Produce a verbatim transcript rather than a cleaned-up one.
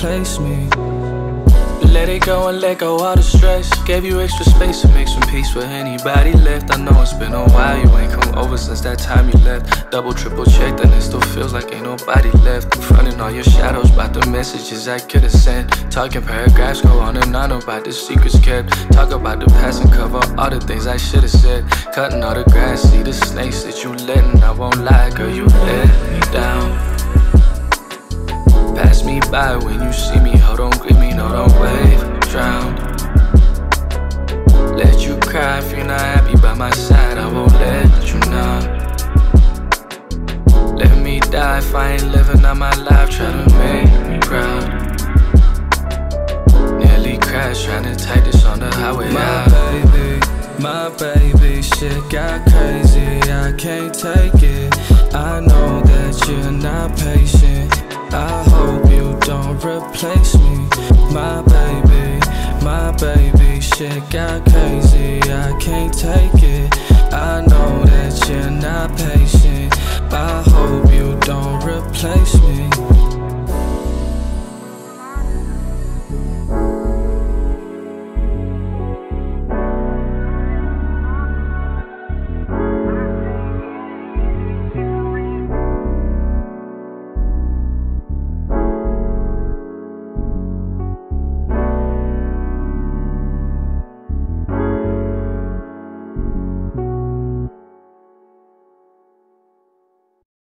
replace me. Let it go and let go all the stress. Gave you extra space to make some peace for anybody left. I know it's been a while, you ain't come over since that time you left. Double, triple checked and it still feels like ain't nobody left. Frontin' all your shadows about the messages I could've sent. Talking paragraphs, go on and on about the secrets kept. Talk about the past and cover all the things I should've said. Cutting all the grass, see the snakes that you letting. I won't lie, girl, you let me down. Pass me by when you see me, hold on, greet me, no, don't wave, drown. Let you cry if you're not happy by my side, I won't let you know. Let me die if I ain't living out my life, try to make me proud. Nearly crashed, trying to take this on the highway My out. baby, my baby, shit got crazy, I can't take it. I know that you're not patient, I hope you don't replace me. My baby, my baby, shit got crazy, I can't take it.